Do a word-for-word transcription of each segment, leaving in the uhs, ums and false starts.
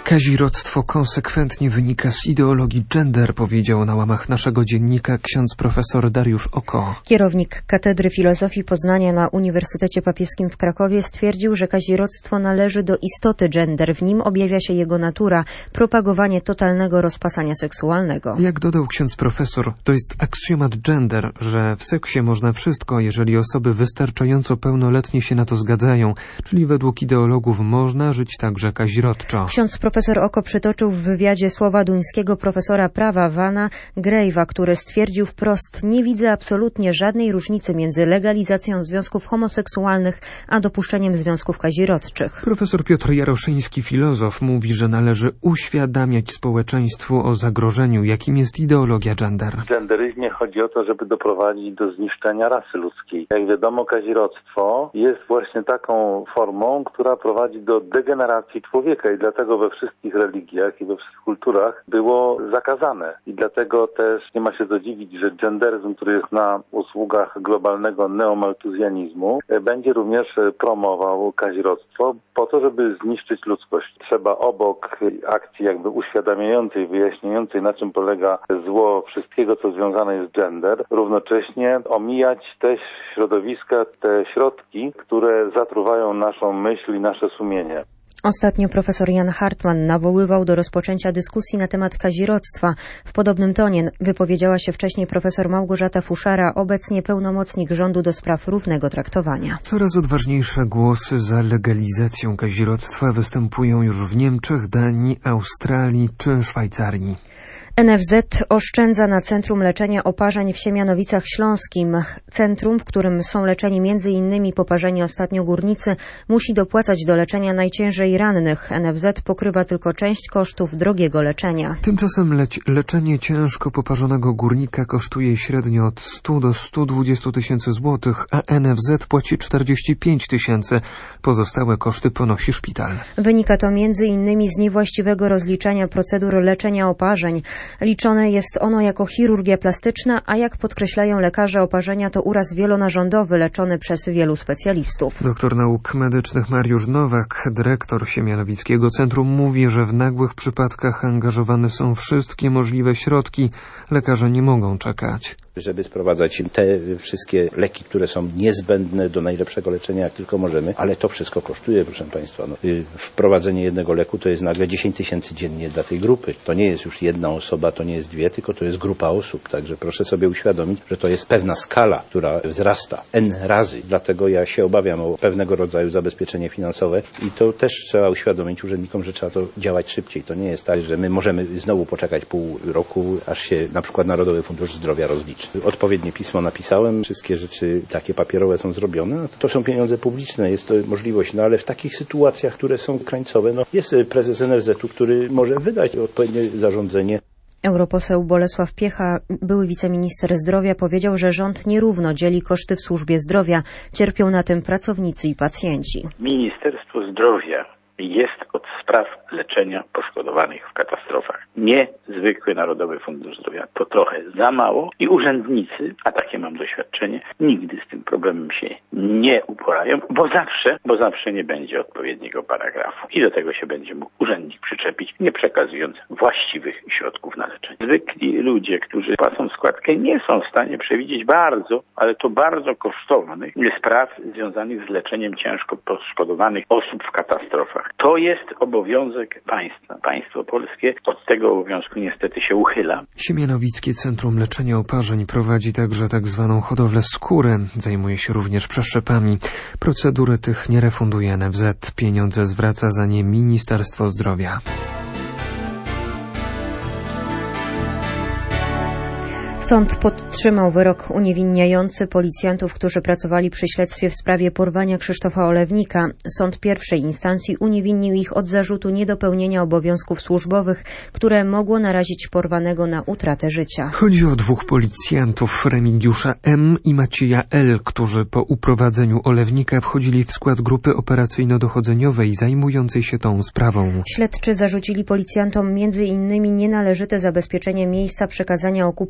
Kazirodztwo konsekwentnie wynika z ideologii gender, powiedział na łamach naszego dziennika ksiądz profesor Dariusz Oko. Kierownik Katedry Filozofii Poznania na Uniwersytecie Papieskim w Krakowie stwierdził, że kazirodztwo należy do istoty gender. W nim objawia się jego natura, propagowanie totalnego rozpasania seksualnego. Jak dodał ksiądz profesor, to jest aksjomat gender, że w seksie można wszystko, jeżeli osoby wystarczająco pełnoletnie się na to zgadzają, czyli według ideologów można żyć także kazirodczo. Ksiądz profesor Oko przytoczył w wywiadzie słowa duńskiego profesora prawa Vana Grave'a, który stwierdził wprost: nie widzę absolutnie żadnej różnicy między legalizacją związków homoseksualnych a dopuszczeniem związków kazirodczych. Profesor Piotr Jaroszyński, filozof, mówi, że należy uświadamiać społeczeństwu o zagrożeniu, jakim jest ideologia gender. W genderyzmie chodzi o to, żeby doprowadzić do zniszczenia rasy ludzkiej. Jak wiadomo, kazirodztwo jest właśnie taką formą, która prowadzi do degeneracji człowieka i dlatego we wszystkich religiach i we wszystkich kulturach było zakazane. I dlatego też nie ma się co dziwić, że genderyzm, który jest na usługach globalnego neomaltuzjanizmu, będzie również promował kazirodztwo po to, żeby zniszczyć ludzkość. Trzeba obok akcji jakby uświadamiającej, wyjaśniającej, na czym polega zło wszystkiego, co związane jest z gender, równocześnie omijać te środowiska, te środki, które zatruwają naszą myśl i nasze sumienie. Ostatnio profesor Jan Hartman nawoływał do rozpoczęcia dyskusji na temat kazirodztwa. W podobnym tonie wypowiedziała się wcześniej profesor Małgorzata Fuszara, obecnie pełnomocnik rządu do spraw równego traktowania. Coraz odważniejsze głosy za legalizacją kazirodztwa występują już w Niemczech, Danii, Australii czy Szwajcarii. N F Z oszczędza na Centrum Leczenia Oparzeń w Siemianowicach Śląskim. Centrum, w którym są leczeni między innymi poparzeni ostatnio górnicy, musi dopłacać do leczenia najciężej rannych. N F Z pokrywa tylko część kosztów drogiego leczenia. Tymczasem leć, leczenie ciężko poparzonego górnika kosztuje średnio od stu do stu dwudziestu tysięcy złotych, a N F Z płaci czterdzieści pięć tysięcy. Pozostałe koszty ponosi szpital. Wynika to między innymi z niewłaściwego rozliczania procedur leczenia oparzeń. Liczone jest ono jako chirurgia plastyczna, a jak podkreślają lekarze, oparzenia to uraz wielonarządowy leczony przez wielu specjalistów. Doktor nauk medycznych Mariusz Nowak, dyrektor Siemianowickiego Centrum, mówi, że w nagłych przypadkach angażowane są wszystkie możliwe środki. Lekarze nie mogą czekać. Żeby sprowadzać te wszystkie leki, które są niezbędne do najlepszego leczenia, jak tylko możemy, ale to wszystko kosztuje, proszę Państwa. No, wprowadzenie jednego leku to jest nagle dziesięć tysięcy dziennie dla tej grupy. To nie jest już jedna osoba, to nie jest dwie, tylko to jest grupa osób. Także proszę sobie uświadomić, że to jest pewna skala, która wzrasta N razy. Dlatego ja się obawiam o pewnego rodzaju zabezpieczenie finansowe i to też trzeba uświadomić urzędnikom, że trzeba to działać szybciej. To nie jest tak, że my możemy znowu poczekać pół roku, aż się na przykład Narodowy Fundusz Zdrowia rozliczy. Odpowiednie pismo napisałem, wszystkie rzeczy takie papierowe są zrobione, no to, to są pieniądze publiczne, jest to możliwość, no ale w takich sytuacjach, które są krańcowe, no jest prezes N F Z-u, który może wydać odpowiednie zarządzenie. Europoseł Bolesław Piecha, były wiceminister zdrowia, powiedział, że rząd nierówno dzieli koszty w służbie zdrowia. Cierpią na tym pracownicy i pacjenci. Ministerstwo Zdrowia jest od spraw leczenia poszkodowanych w katastrofach. Nie zwykły Narodowy Fundusz Zdrowia. To trochę za mało i urzędnicy, a takie mam doświadczenie, nigdy z tym problemem się nie uporają, bo zawsze, bo zawsze nie będzie odpowiedniego paragrafu. I do tego się będzie mógł urzędnik przyczepić, nie przekazując właściwych środków na leczenie. Zwykli ludzie, którzy płacą składkę, nie są w stanie przewidzieć bardzo, ale to bardzo kosztownych spraw związanych z leczeniem ciężko poszkodowanych osób w katastrofach. To jest obowiązek państwa. Państwo polskie od tego obowiązku niestety się uchyla. Siemianowickie Centrum Leczenia Oparzeń prowadzi także tak zwaną hodowlę skóry. Zajmuje się również przeszczepami. Procedury tych nie refunduje N F Z. Pieniądze zwraca za nie Ministerstwo Zdrowia. Sąd podtrzymał wyrok uniewinniający policjantów, którzy pracowali przy śledztwie w sprawie porwania Krzysztofa Olewnika. Sąd pierwszej instancji uniewinnił ich od zarzutu niedopełnienia obowiązków służbowych, które mogło narazić porwanego na utratę życia. Chodzi o dwóch policjantów, Remigiusza M. i Macieja L., którzy po uprowadzeniu Olewnika wchodzili w skład grupy operacyjno-dochodzeniowej zajmującej się tą sprawą. Śledczy zarzucili policjantom między innymi nienależyte zabezpieczenie miejsca przekazania okupu porywacza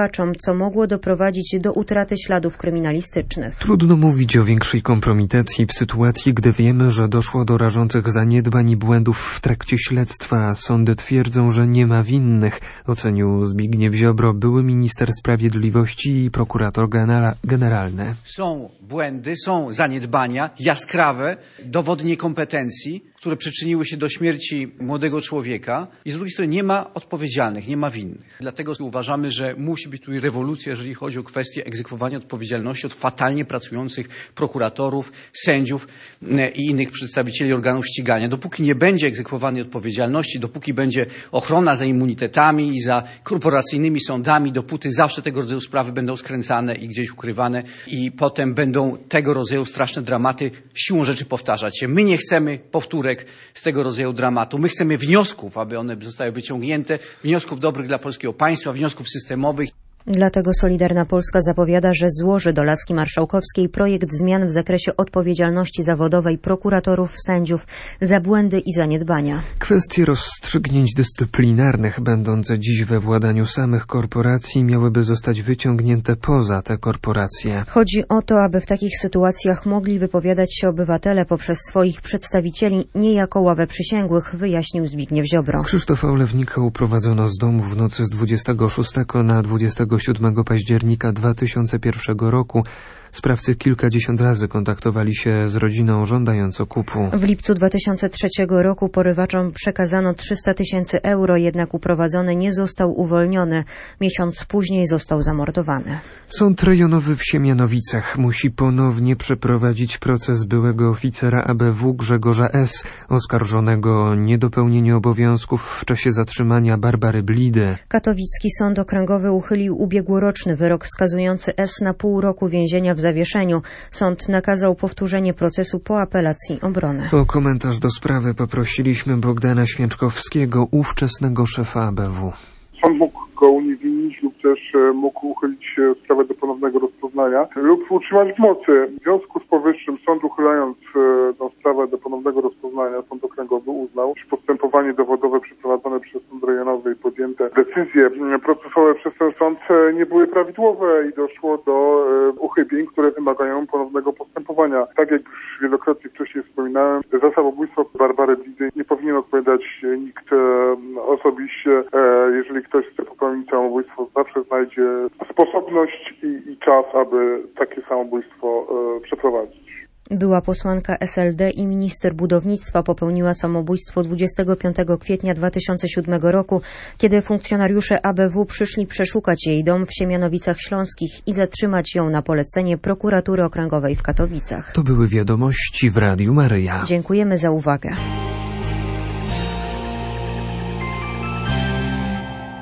porywaczom, co mogło doprowadzić do utraty śladów kryminalistycznych. Trudno mówić o większej kompromitacji w sytuacji, gdy wiemy, że doszło do rażących zaniedbań i błędów w trakcie śledztwa, a sądy twierdzą, że nie ma winnych, ocenił Zbigniew Ziobro, były minister sprawiedliwości i prokurator generalny. Są błędy, są zaniedbania jaskrawe, dowody niekompetencji, które przyczyniły się do śmierci młodego człowieka i z drugiej strony nie ma odpowiedzialnych, nie ma winnych. Dlatego uważamy, że musi być tu rewolucja, jeżeli chodzi o kwestię egzekwowania odpowiedzialności od fatalnie pracujących prokuratorów, sędziów i innych przedstawicieli organów ścigania. Dopóki nie będzie egzekwowanej odpowiedzialności, dopóki będzie ochrona za immunitetami i za korporacyjnymi sądami, dopóty zawsze tego rodzaju sprawy będą skręcane i gdzieś ukrywane i potem będą tego rodzaju straszne dramaty siłą rzeczy powtarzać się. My nie chcemy powtórek z tego rodzaju dramatu. My chcemy wniosków, aby one zostały wyciągnięte, wniosków dobrych dla polskiego państwa, wniosków systemowych. Dlatego Solidarna Polska zapowiada, że złoży do laski marszałkowskiej projekt zmian w zakresie odpowiedzialności zawodowej prokuratorów, sędziów za błędy i zaniedbania. Kwestie rozstrzygnięć dyscyplinarnych, będące dziś we władaniu samych korporacji, miałyby zostać wyciągnięte poza te korporacje. Chodzi o to, aby w takich sytuacjach mogli wypowiadać się obywatele poprzez swoich przedstawicieli, nie jako ławę przysięgłych, wyjaśnił Zbigniew Ziobro. Krzysztofa Olewnika uprowadzono z domu w nocy z dwudziestego szóstego na dwudziestego siódmego października dwa tysiące pierwszego roku. Sprawcy kilkadziesiąt razy kontaktowali się z rodziną, żądając okupu. W lipcu dwa tysiące trzeciego roku porywaczom przekazano trzysta tysięcy euro, jednak uprowadzony nie został uwolniony. Miesiąc później został zamordowany. Sąd rejonowy w Siemianowicach musi ponownie przeprowadzić proces byłego oficera A B W Grzegorza S., oskarżonego o niedopełnienie obowiązków w czasie zatrzymania Barbary Blidy. Katowicki Sąd Okręgowy uchylił ubiegłoroczny wyrok skazujący S. na pół roku więzienia w zawieszeniu. Sąd nakazał powtórzenie procesu po apelacji obrony. O komentarz do sprawy poprosiliśmy Bogdana Święczkowskiego, ówczesnego szefa A B W. Sąd mógł go uniewinnić lub też mógł uchylić sprawę do ponownego rozpoznania lub utrzymać w mocy. W związku z powyższym sąd, uchylając tę sprawę do ponownego rozpoznania, sąd okręgowy uznał, że postępowanie dowodowe przeprowadzone przez sąd rejonowy i podjęte decyzje procesowe przez ten sąd nie były prawidłowe i doszło do uchybień, które wymagają ponownego postępowania. Tak jak już wielokrotnie wcześniej wspominałem, za samobójstwo Barbary Blidy nie powinien odpowiadać nikt osobiście. Jeżeli ktoś chce popełnić samobójstwo, zawsze znajdzie sposobność i, i czas, aby takie samobójstwo e, przeprowadzić. Była posłanka S L D i minister budownictwa popełniła samobójstwo dwudziestego piątego kwietnia dwa tysiące siódmego roku, kiedy funkcjonariusze A B W przyszli przeszukać jej dom w Siemianowicach Śląskich i zatrzymać ją na polecenie prokuratury okręgowej w Katowicach. To były wiadomości w Radiu Maryja. Dziękujemy za uwagę.